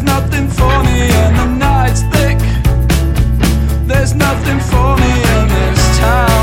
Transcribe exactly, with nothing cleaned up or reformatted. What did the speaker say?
nothing for me and the night's thick. There's nothing for